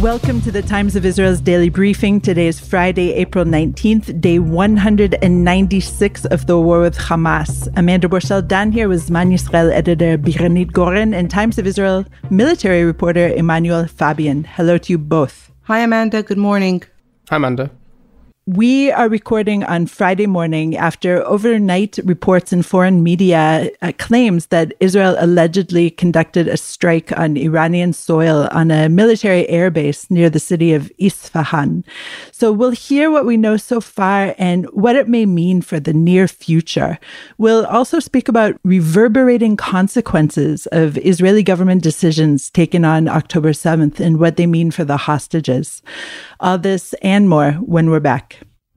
Welcome to the Times of Israel's daily briefing. Today is Friday, April 19th, day 196 of the war with Hamas. Amanda Borschel-Dan here with Zman Yisrael editor Biranit Goren and Times of Israel military reporter Emmanuel Fabian. Hello to you both. Hi, Amanda. Good morning. Hi, Amanda. We are recording on Friday morning after overnight reports in foreign media claims that Israel allegedly conducted a strike on Iranian soil on a military airbase near the city of Isfahan. So we'll hear what we know so far and what it may mean for the near future. We'll also speak about reverberating consequences of Israeli government decisions taken on October 7th and what they mean for the hostages. All this and more when we're back.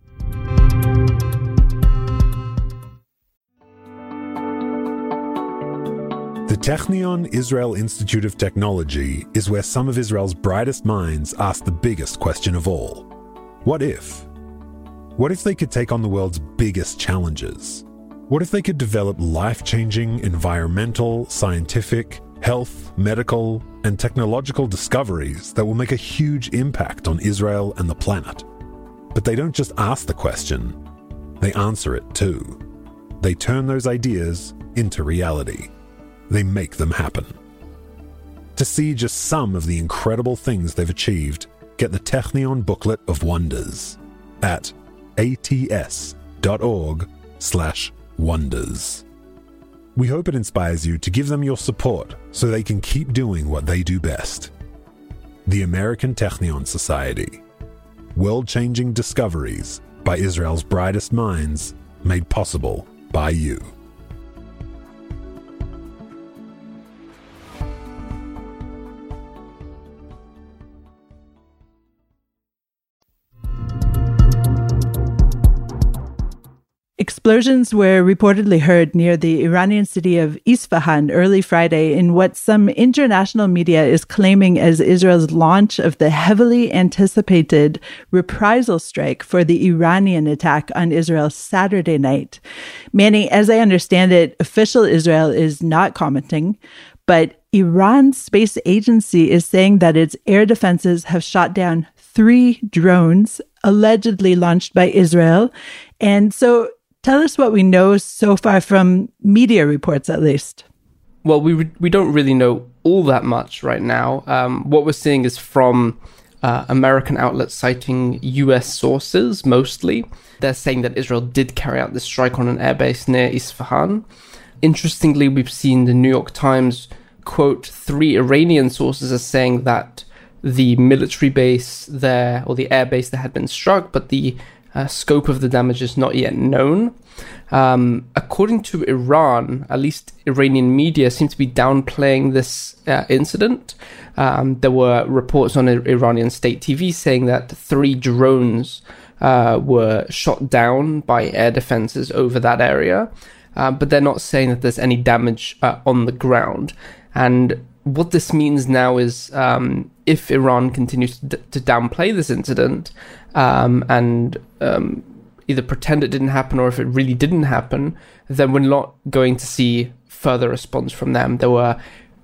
The Technion Israel Institute of Technology is where some of Israel's brightest minds ask the biggest question of all. What if? What if they could take on the world's biggest challenges? What if they could develop life-changing environmental, scientific, health, medical, and technological discoveries that will make a huge impact on Israel and the planet? But they don't just ask the question, they answer it too. They turn those ideas into reality. They make them happen. To see just some of the incredible things they've achieved, get the Technion Booklet of Wonders at ats.org/wonders. We hope it inspires you to give them your support so they can keep doing what they do best. The American Technion Society. World-changing discoveries by Israel's brightest minds, made possible by you. Explosions were reportedly heard near the Iranian city of Isfahan early Friday in what some international media is claiming as Israel's launch of the heavily anticipated reprisal strike for the Iranian attack on Israel Saturday night. Manny, as I understand it, official Israel is not commenting, but Iran's space agency is saying that its air defenses have shot down 3 drones allegedly launched by Israel. And so tell us what we know so far from media reports, at least. Well, we don't really know all that much right now. What we're seeing is from American outlets citing U.S. sources, mostly. They're saying that Israel did carry out this strike on an airbase near Isfahan. Interestingly, we've seen the New York Times quote 3 Iranian sources as saying that the military base there, or the airbase there, had been struck, but the scope of the damage is not yet known. According to Iran, at least Iranian media seem to be downplaying this incident. There were reports on Iranian state TV saying that 3 drones were shot down by air defenses over that area, but they're not saying that there's any damage on the ground. And what this means now is if Iran continues to downplay this incident and either pretend it didn't happen or if it really didn't happen, then we're not going to see further response from them. There were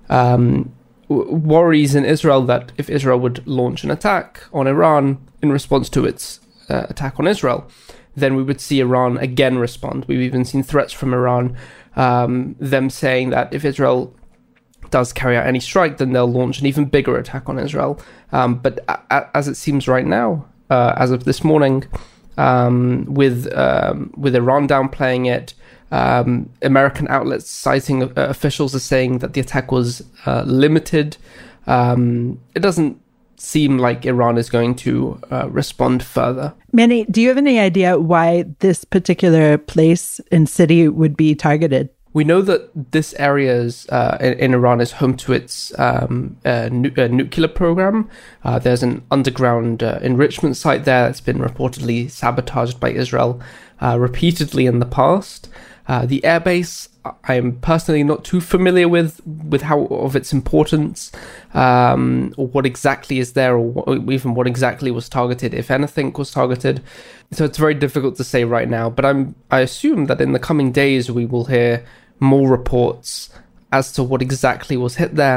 worries in Israel that if Israel would launch an attack on Iran in response to its attack on Israel, then we would see Iran again respond. We've even seen threats from Iran, them saying that if Israel does carry out any strike, then they'll launch an even bigger attack on Israel. But as it seems right now, as of this morning, with Iran downplaying it, American outlets citing officials as saying that the attack was limited, it doesn't seem like Iran is going to respond further. Manny, do you have any idea why this particular place and city would be targeted? We know that this area in Iran is home to its nuclear program. There's an underground enrichment site there that's been reportedly sabotaged by Israel repeatedly in the past. The airbase, I'm personally not too familiar with how of its importance, or what exactly is there, or even what exactly was targeted, if anything was targeted. So it's very difficult to say right now. But I assume that in the coming days we will hear more reports as to what exactly was hit there.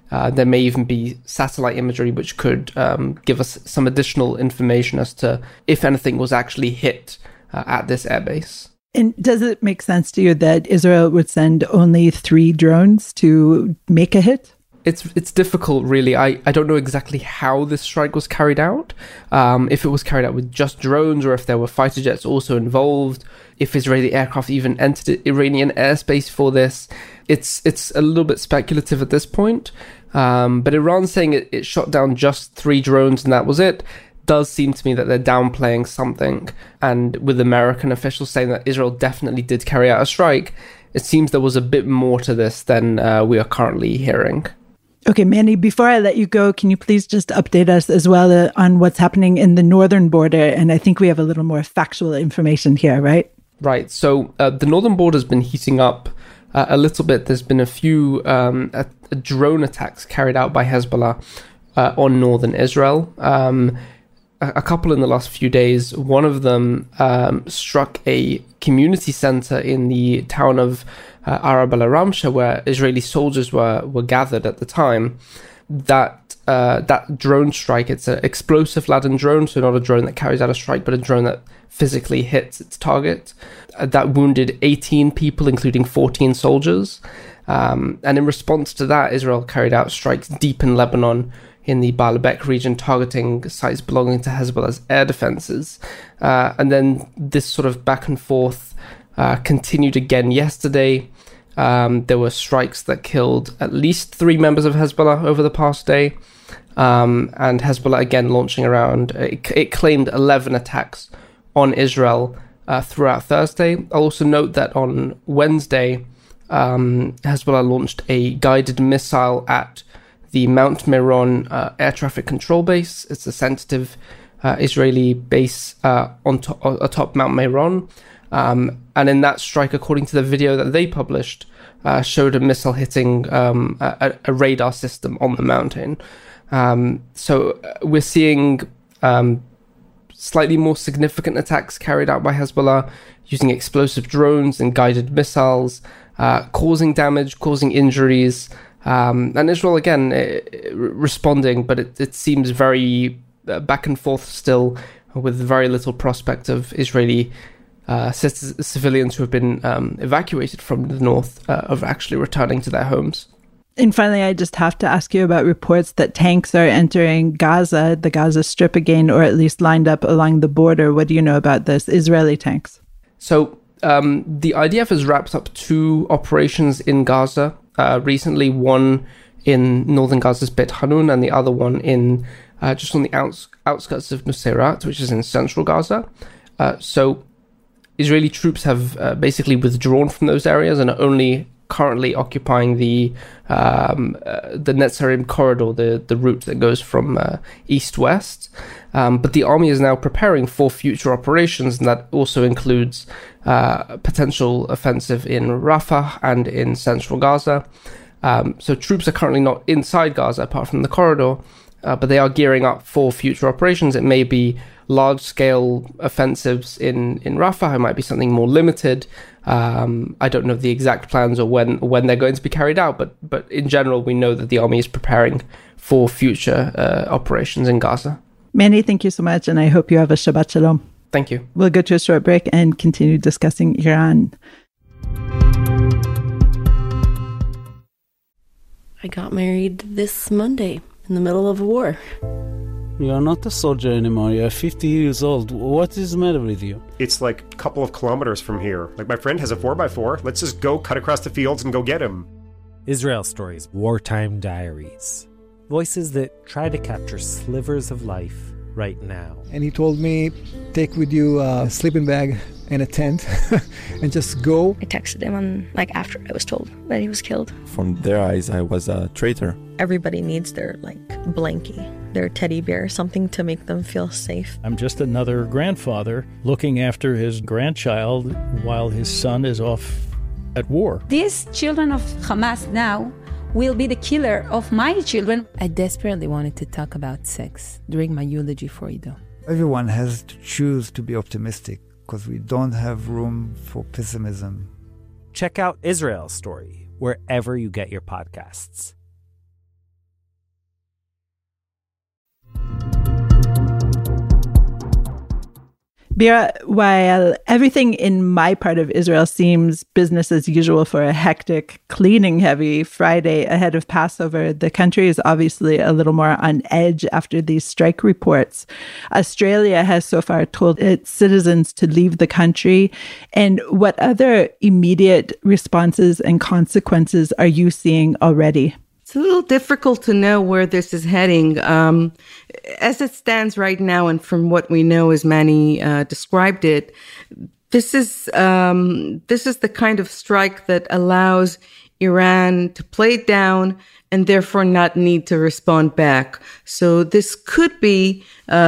There may even be satellite imagery which could give us some additional information as to if anything was actually hit at this airbase. And does it make sense to you that Israel would send only 3 drones to make a hit? It's difficult, really. I don't know exactly how this strike was carried out. If it was carried out with just drones, or if there were fighter jets also involved, if Israeli aircraft even entered Iranian airspace for this. It's a little bit speculative at this point. But Iran saying it shot down just 3 drones and that was it does seem to me that they're downplaying something. And with American officials saying that Israel definitely did carry out a strike, it seems there was a bit more to this than we are currently hearing. Okay, Manny, before I let you go, can you please just update us as well on what's happening in the northern border? And I think we have a little more factual information here, right? Right. So the northern border has been heating up a little bit. There's been a few drone attacks carried out by Hezbollah on northern Israel. A couple in the last few days. One of them struck a community center in the town of Arab al-Ramsha, where Israeli soldiers were gathered at the time. That drone strike, it's an explosive laden drone, so not a drone that carries out a strike, but a drone that physically hits its target. That wounded 18 people, including 14 soldiers. And in response to that, Israel carried out strikes deep in Lebanon, in the Baalbek region, targeting sites belonging to Hezbollah's air defenses. And then this sort of back and forth continued again yesterday. There were strikes that killed at least 3 members of Hezbollah over the past day. And Hezbollah again launching around, it claimed 11 attacks on Israel throughout Thursday. I'll also note that on Wednesday, Hezbollah launched a guided missile at the Mount Meron air traffic control base. It's a sensitive Israeli base atop Mount Meron. And in that strike, according to the video that they published, showed a missile hitting a radar system on the mountain. So we're seeing slightly more significant attacks carried out by Hezbollah using explosive drones and guided missiles, causing damage, causing injuries. And Israel, again, responding, but it seems very back and forth still, with very little prospect of Israeli civilians who have been evacuated from the north of actually returning to their homes. And finally, I just have to ask you about reports that tanks are entering Gaza, the Gaza Strip again, or at least lined up along the border. What do you know about this? Israeli tanks. So the IDF has wrapped up 2 operations in Gaza recently, one in northern Gaza's Beit Hanun and the other one in just on the outskirts of Nuseirat, which is in central Gaza. So Israeli troops have basically withdrawn from those areas and are only currently occupying the Netzarim corridor, the route that goes from east-west. But the army is now preparing for future operations, and that also includes potential offensive in Rafah and in central Gaza. So troops are currently not inside Gaza, apart from the corridor, but they are gearing up for future operations. It may be large-scale offensives in Rafah. It might be something more limited. I don't know the exact plans or when they're going to be carried out, but in general, we know that the army is preparing for future operations in Gaza. Manny, thank you so much, and I hope you have a Shabbat Shalom. Thank you. We'll go to a short break and continue discussing Iran. I got married this Monday in the middle of a war. You are not a soldier anymore. You are 50 years old. What is the matter with you? It's like a couple of kilometers from here. Like, my friend has a 4x4. Let's just go cut across the fields and go get him. Israel Stories, Wartime Diaries. Voices that try to capture slivers of life right now. And he told me, take with you a sleeping bag and a tent and just go. I texted him after I was told that he was killed. From their eyes, I was a traitor. Everybody needs their blankie, their teddy bear, something to make them feel safe. I'm just another grandfather looking after his grandchild while his son is off at war. These children of Hamas now will be the killer of my children. I desperately wanted to talk about sex during my eulogy for Ido. Everyone has to choose to be optimistic because we don't have room for pessimism. Check out Israel Story wherever you get your podcasts. Bira, while everything in my part of Israel seems business as usual for a hectic, cleaning-heavy Friday ahead of Passover, the country is obviously a little more on edge after these strike reports. Australia has so far told its citizens to leave the country. And what other immediate responses and consequences are you seeing already? It's a little difficult to know where this is heading. As it stands right now, and from what we know as Manny described it, this is the kind of strike that allows Iran to play it down and therefore not need to respond back. So this could be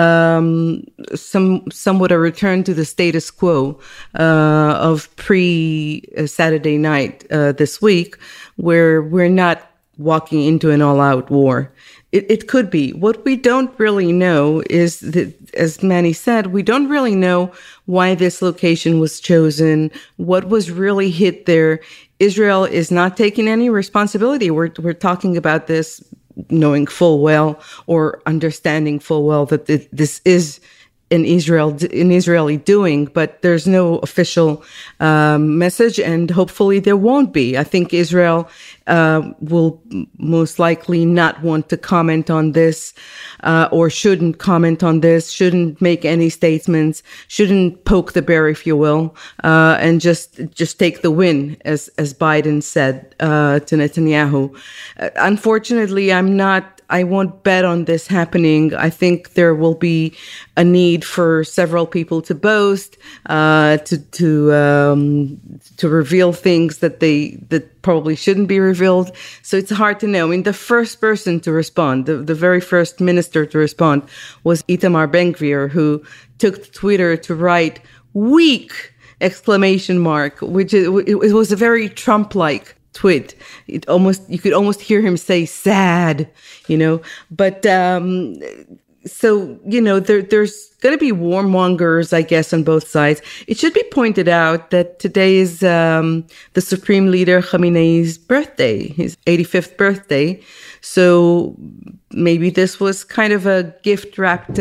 somewhat a return to the status quo of pre-Saturday night this week, where we're not walking into an all-out war. It could be. What we don't really know is that, as Manny said, we don't really know why this location was chosen, what was really hit there. Israel is not taking any responsibility. We're talking about this knowing full well or understanding full well that this is an Israeli doing, but there's no official message, and hopefully there won't be. I think Israel will most likely not want to comment on this, or shouldn't comment on this, shouldn't make any statements, shouldn't poke the bear, if you will, and just take the win, as Biden said to Netanyahu. Unfortunately, I won't bet on this happening. I think there will be a need for several people to boast, to reveal things that probably shouldn't be revealed. So it's hard to know. I mean, the first person to respond, the very first minister to respond, was Itamar Ben-Gvir, who took to Twitter to write "weak!" which it was a very Trump-like tweet. You could almost hear him say "sad," But so there's going to be warmongers, I guess, on both sides. It should be pointed out that today is the Supreme Leader Khamenei's birthday, his 85th birthday. So maybe this was kind of a gift-wrapped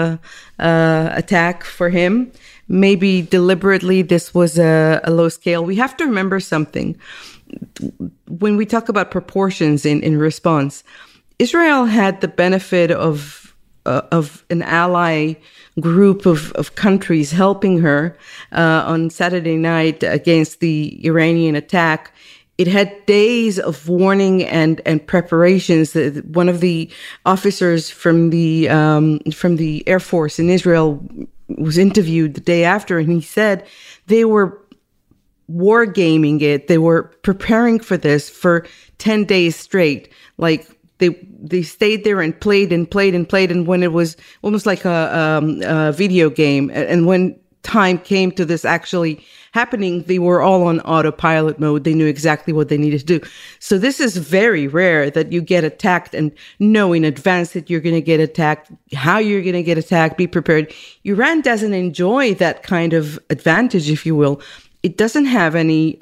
attack for him. Maybe deliberately this was a low scale. We have to remember something. When we talk about proportions in response, Israel had the benefit of an ally group of countries helping her on Saturday night against the Iranian attack. It had days of warning and preparations. One of the officers from the Air Force in Israel was interviewed the day after, and he said they were wargaming it. They were preparing for this for 10 days straight. Like they stayed there and played. And when it was almost like a video game, and when time came to this actually happening, they were all on autopilot mode. They knew exactly what they needed to do. So this is very rare that you get attacked and know in advance that you're going to get attacked, how you're going to get attacked, be prepared. Iran doesn't enjoy that kind of advantage, if you will. It doesn't have any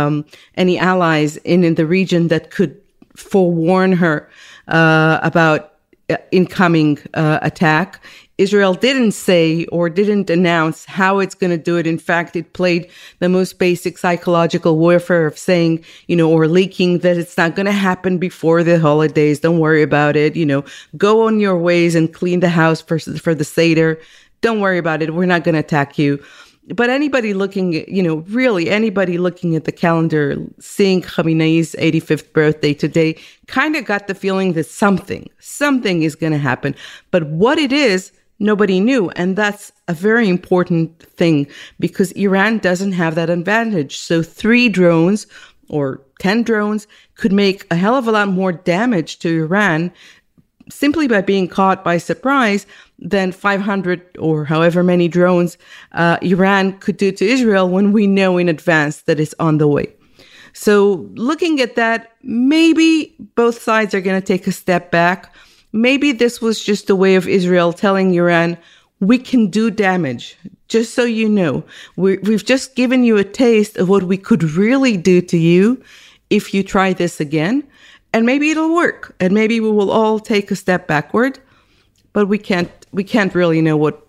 allies in the region that could forewarn her about incoming attack. Israel didn't say or didn't announce how it's going to do it. In fact, it played the most basic psychological warfare of saying, or leaking that it's not going to happen before the holidays. Don't worry about it. Go on your ways and clean the house for the Seder. Don't worry about it. We're not going to attack you. But anybody looking at, really anybody looking at the calendar, seeing Khamenei's 85th birthday today, kind of got the feeling that something is going to happen. But what it is, nobody knew. And that's a very important thing because Iran doesn't have that advantage. So 3 drones or 10 drones could make a hell of a lot more damage to Iran simply by being caught by surprise than 500 or however many drones Iran could do to Israel when we know in advance that it's on the way. So looking at that, maybe both sides are going to take a step back. Maybe this was just a way of Israel telling Iran, we can do damage. Just so you know, we've just given you a taste of what we could really do to you if you try this again. And maybe it'll work, and maybe we will all take a step backward, but we can't really know what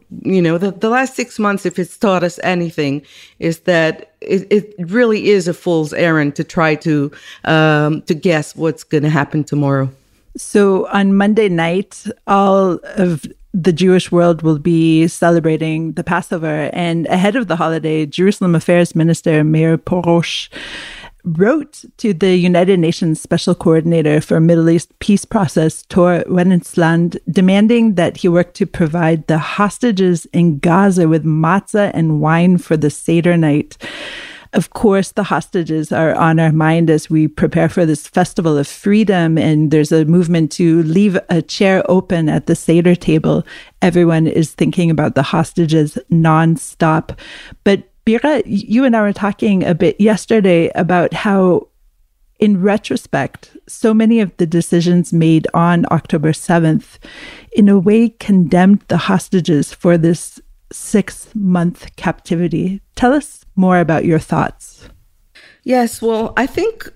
The last 6 months, if it's taught us anything, is that it really is a fool's errand to try to guess what's going to happen tomorrow. So on Monday night, all of the Jewish world will be celebrating the Passover. And ahead of the holiday, Jerusalem Affairs Minister Meir Porosh wrote to the United Nations Special Coordinator for Middle East Peace Process, Tor Wennesland, demanding that he work to provide the hostages in Gaza with matzah and wine for the Seder night. Of course, the hostages are on our mind as we prepare for this festival of freedom, and there's a movement to leave a chair open at the Seder table. Everyone is thinking about the hostages nonstop. But Bira, you and I were talking a bit yesterday about how, in retrospect, so many of the decisions made on October 7th, in a way, condemned the hostages for this 6-month captivity. Tell us more about your thoughts. Yes, well, I think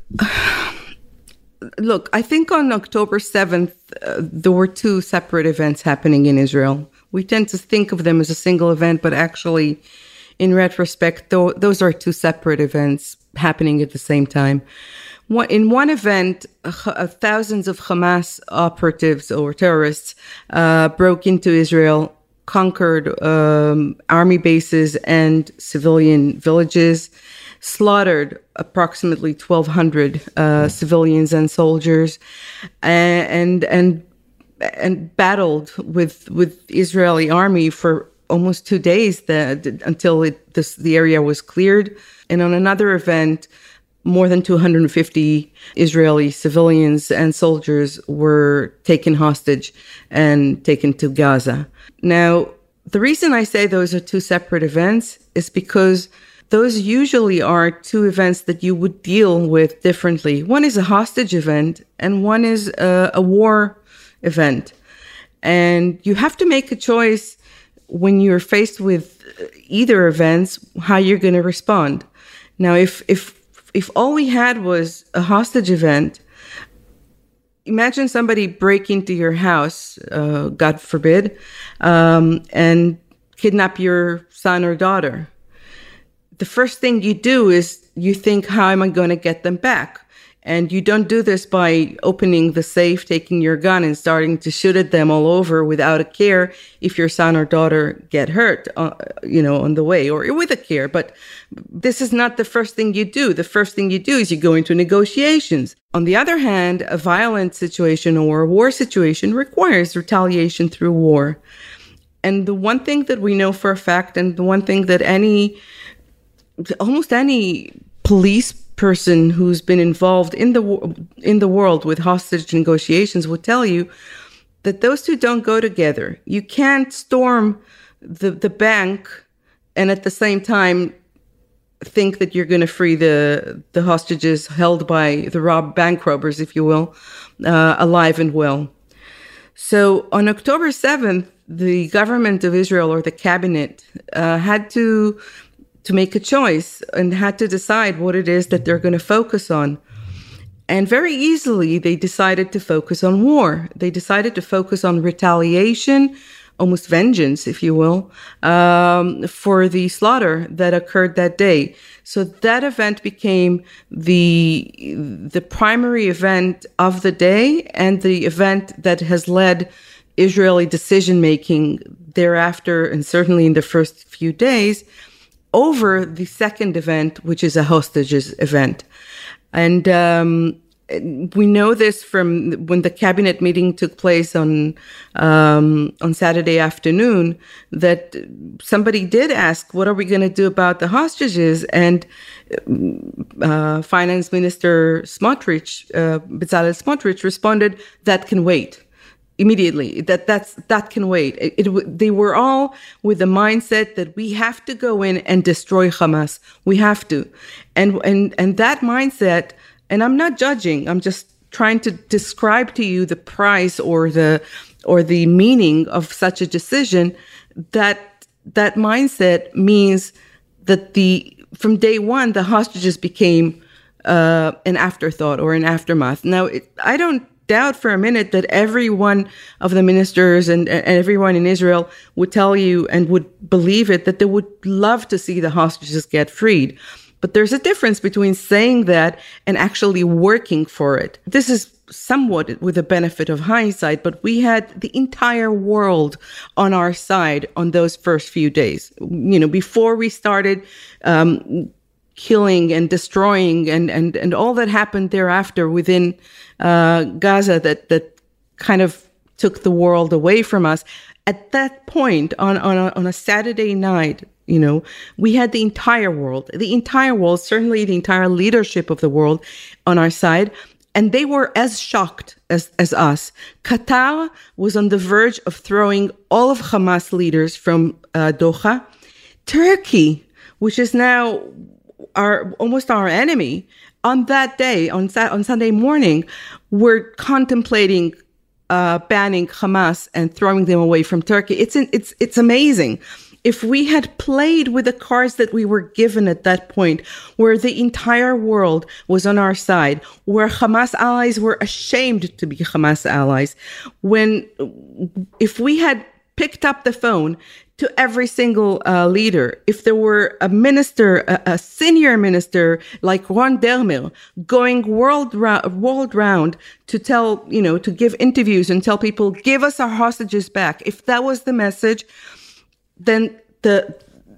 on October 7th, there were 2 separate events happening in Israel. We tend to think of them as a single event, but actually, in retrospect, those are 2 separate events happening at the same time. In one event, thousands of Hamas operatives or terrorists broke into Israel, conquered army bases and civilian villages, slaughtered approximately 1,200 civilians and soldiers, and battled with Israeli army for almost 2 days until the area was cleared. And on another event, more than 250 Israeli civilians and soldiers were taken hostage and taken to Gaza. Now, the reason I say those are 2 separate events is because those usually are 2 events that you would deal with differently. One is a hostage event and one is a war event. And you have to make a choice when you're faced with either events, how you're going to respond. Now, if all we had was a hostage event, imagine somebody break into your house, God forbid, and kidnap your son or daughter. The first thing you do is you think, how am I going to get them back? And you don't do this by opening the safe, taking your gun and starting to shoot at them all over without a care if your son or daughter get hurt, on the way, or with a care. But this is not the first thing you do. The first thing you do is you go into negotiations. On the other hand, a violent situation or a war situation requires retaliation through war. And the one thing that we know for a fact, and the one thing that almost any police person who's been involved in the world with hostage negotiations would tell you that those 2 don't go together. You can't storm the bank and at the same time think that you're going to free the hostages held by the bank robbers, if you will, alive and well. So on October 7th, the government of Israel, or the cabinet, had to make a choice and had to decide what it is that they're going to focus on. And very easily, they decided to focus on war. They decided to focus on retaliation, almost vengeance, if you will, for the slaughter that occurred that day. So that event became the primary event of the day and the event that has led Israeli decision-making thereafter, and certainly in the first few days, over the second event, which is a hostages event. And we know this from when the cabinet meeting took place on Saturday afternoon, that somebody did ask, what are we going to do about the hostages? And Finance Minister Smotrich, Bezalel Smotrich, responded, that can wait. Immediately, that can wait. They were all with the mindset that we have to go in and destroy Hamas. We have to, and that mindset. And I'm not judging. I'm just trying to describe to you the price or the meaning of such a decision. That mindset means that from day one the hostages became an afterthought or an aftermath. Now, I don't doubt for a minute that every one of the ministers and everyone in Israel would tell you and would believe it, that they would love to see the hostages get freed. But there's a difference between saying that and actually working for it. This is somewhat with the benefit of hindsight, but we had the entire world on our side on those first few days. Before we started killing and destroying and all that happened thereafter within Gaza that kind of took the world away from us. At that point, on a Saturday night, we had the entire world, certainly the entire leadership of the world on our side. And they were as shocked as us. Qatar was on the verge of throwing all of Hamas leaders from Doha. Turkey, which is now almost our enemy, on that day, on Sunday morning, were contemplating banning Hamas and throwing them away from Turkey. It's amazing. If we had played with the cards that we were given at that point, where the entire world was on our side, where Hamas allies were ashamed to be Hamas allies, if we had picked up the phone to every single leader, if there were a minister, a senior minister like Ron Dermer going world round to tell, to give interviews and tell people, give us our hostages back. If that was the message, then the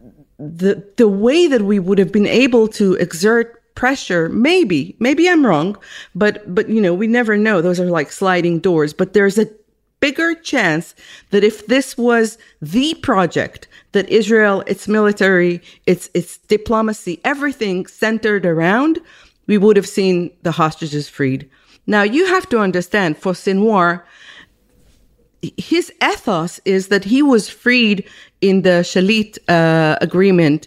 way that we would have been able to exert pressure, maybe I'm wrong, but we never know. Those are like sliding doors. But there's a bigger chance that if this was the project that Israel, its military, its diplomacy, everything centered around, we would have seen the hostages freed. Now you have to understand, for Sinwar, his ethos is that he was freed in the Shalit agreement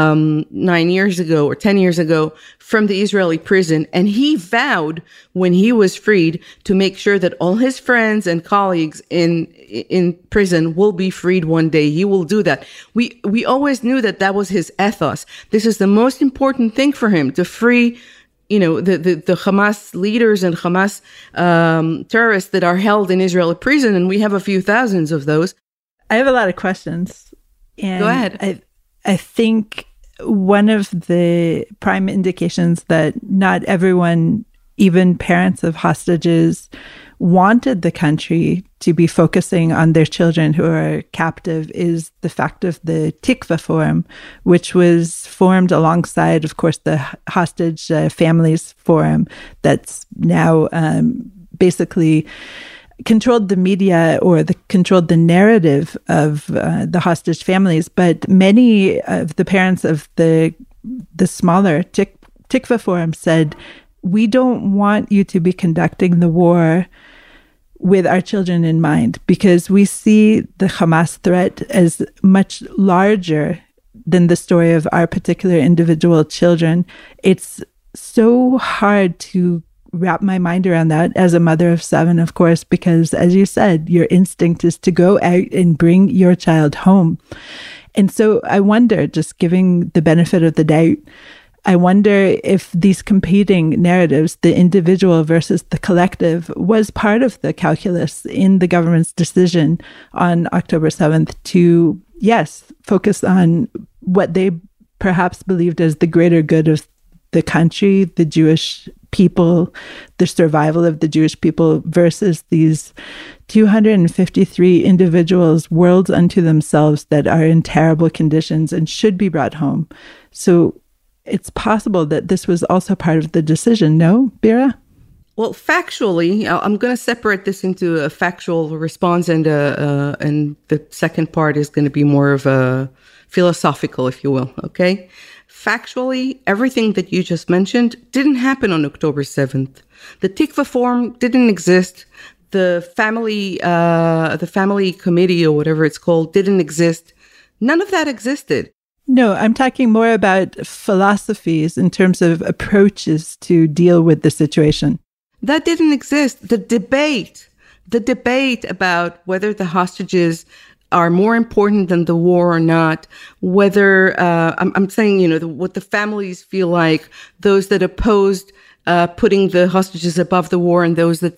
9 years ago or 10 years ago from the Israeli prison. And he vowed when he was freed to make sure that all his friends and colleagues in prison will be freed one day. He will do that. We always knew that was his ethos. This is the most important thing for him, to free the Hamas leaders and Hamas terrorists that are held in Israeli prison, and we have a few thousands of those. I have a lot of questions. And go ahead. I think one of the prime indications that not everyone, even parents of hostages, wanted the country to be focusing on their children who are captive is the fact of the Tikva Forum, which was formed alongside, of course, the Hostage Families Forum that's now basically controlled the media or controlled the narrative of the hostage families. But many of the parents of the smaller Tikva Forum said, we don't want you to be conducting the war with our children in mind, because we see the Hamas threat as much larger than the story of our particular individual children. It's so hard to wrap my mind around that as a mother of 7, of course, because as you said, your instinct is to go out and bring your child home. And so I wonder, just giving the benefit of the doubt, I wonder if these competing narratives, the individual versus the collective, was part of the calculus in the government's decision on October 7th to, yes, focus on what they perhaps believed as the greater good of the country, the Jewish people, the survival of the Jewish people, versus these 253 individuals, worlds unto themselves, that are in terrible conditions and should be brought home. So it's possible that this was also part of the decision, no, Bira? Well, factually, I'm going to separate this into a factual response, and the second part is going to be more of a philosophical, if you will, okay? Factually, everything that you just mentioned didn't happen on October 7th. The Tikva Forum didn't exist. The family committee, or whatever it's called, didn't exist. None of that existed. No, I'm talking more about philosophies in terms of approaches to deal with the situation. That didn't exist. The debate about whether the hostages are more important than the war or not, whether, I'm saying, what the families feel like, those that opposed putting the hostages above the war and those that said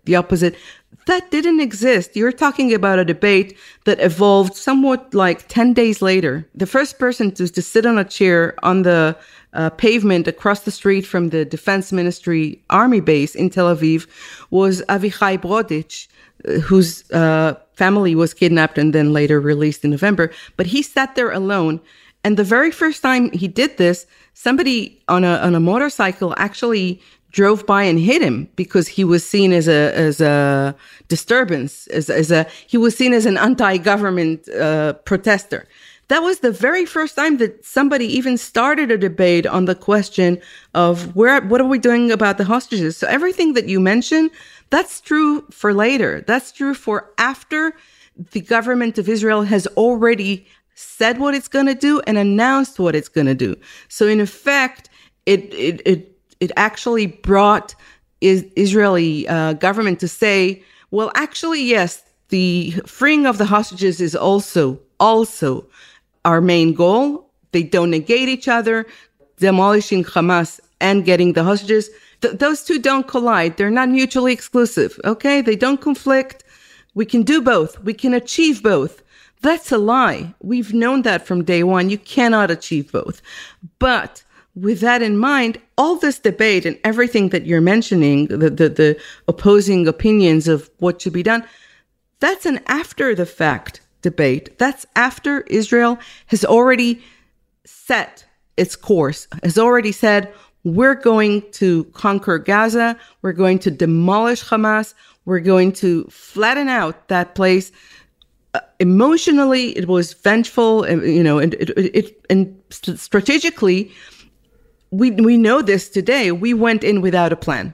the opposite. That didn't exist. You're talking about a debate that evolved somewhat like 10 days later. The first person to sit on a chair on the pavement across the street from the Defense Ministry Army base in Tel Aviv was Avichai Brodich, whose family was kidnapped and then later released in November. But he sat there alone. And the very first time he did this, somebody on a motorcycle actually drove by and hit him because he was seen as a disturbance, he was seen as an anti-government protester. That was the very first time that somebody even started a debate on the question of what are we doing about the hostages. So everything that you mentioned, that's true for later. That's true for after the government of Israel has already said what it's going to do and announced what it's going to do. So in effect, it actually brought Israeli government to say, well, actually, yes, the freeing of the hostages is also our main goal. They don't negate each other. Demolishing Hamas and getting the hostages, those two don't collide. They're not mutually exclusive, okay? They don't conflict. We can do both. We can achieve both. That's a lie. We've known that from day one. You cannot achieve both. But with that in mind, all this debate and everything that you're mentioning, the opposing opinions of what should be done, that's an after the fact debate. That's after Israel has already set its course, has already said, we're going to conquer Gaza. We're going to demolish Hamas. We're going to flatten out that place. Emotionally, it was vengeful, and strategically, we know this today. We went in without a plan.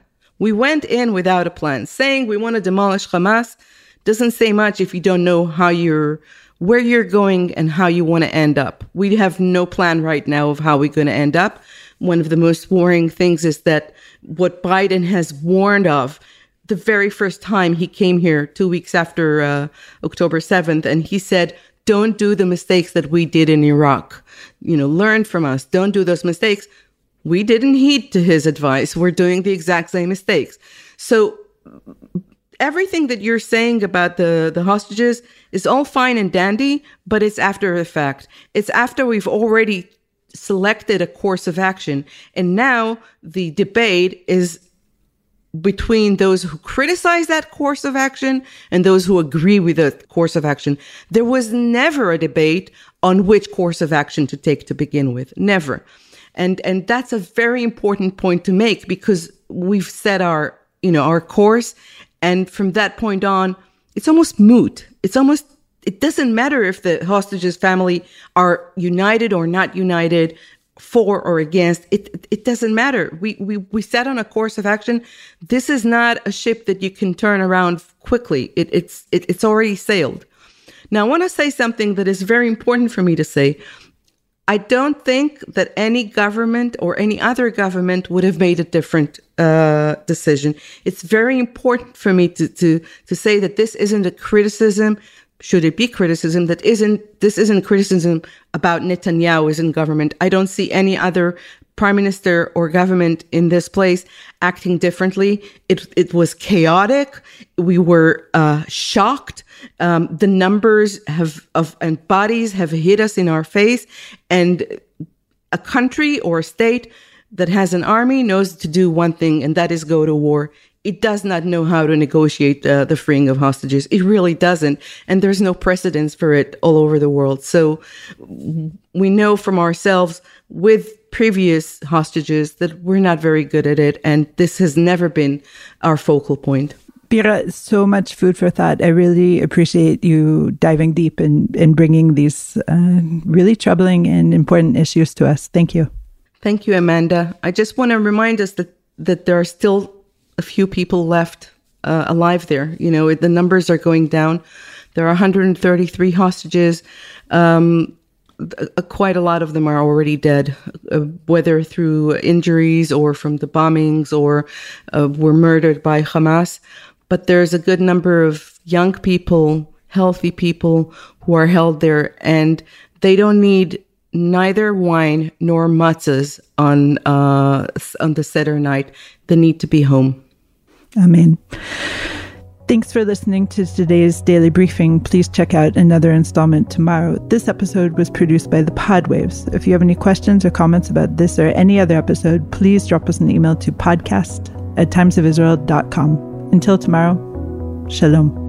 Saying we want to demolish Hamas doesn't say much if you don't know where you're going and how you want to end up. We have no plan right now of how we're going to end up. One of the most worrying things is that what Biden has warned of the very first time he came here 2 weeks after October 7th, and he said, don't do the mistakes that we did in Iraq. Learn from us. Don't do those mistakes. We didn't heed to his advice. We're doing the exact same mistakes. So everything that you're saying about the hostages is all fine and dandy, but it's after the fact. It's after we've already selected a course of action. And now the debate is between those who criticize that course of action and those who agree with the course of action. There was never a debate on which course of action to take to begin with. Never. And that's a very important point to make because we've set our course. And from that point on, it's almost moot. It doesn't matter if the hostages' family are united or not united, for or against. It doesn't matter. We set on a course of action. This is not a ship that you can turn around quickly. It's already sailed. Now, I want to say something that is very important for me to say. I don't think that any government or any other government would have made a different decision. It's very important for me to say that this isn't a criticism. Should it be criticism? This isn't criticism about Netanyahu as in government. I don't see any other prime minister or government in this place acting differently. It was chaotic. We were shocked. The numbers and bodies have hit us in our face. And a country or a state that has an army knows to do one thing, and that is go to war. It does not know how to negotiate the freeing of hostages. It really doesn't. And there's no precedence for it all over the world. So we know from ourselves with previous hostages that we're not very good at it. And this has never been our focal point. Bira, so much food for thought. I really appreciate you diving deep and bringing these really troubling and important issues to us. Thank you. Thank you, Amanda. I just want to remind us that there are still a few people left alive there. The numbers are going down. There are 133 hostages. Quite a lot of them are already dead, whether through injuries or from the bombings or were murdered by Hamas. But there's a good number of young people, healthy people who are held there, and they don't need neither wine nor matzahs on the Seder night. They need to be home. Amen. Thanks for listening to today's Daily Briefing. Please check out another installment tomorrow. This episode was produced by the Podwaves. If you have any questions or comments about this or any other episode, please drop us an email to podcast@timesofisrael.com. Until tomorrow, shalom.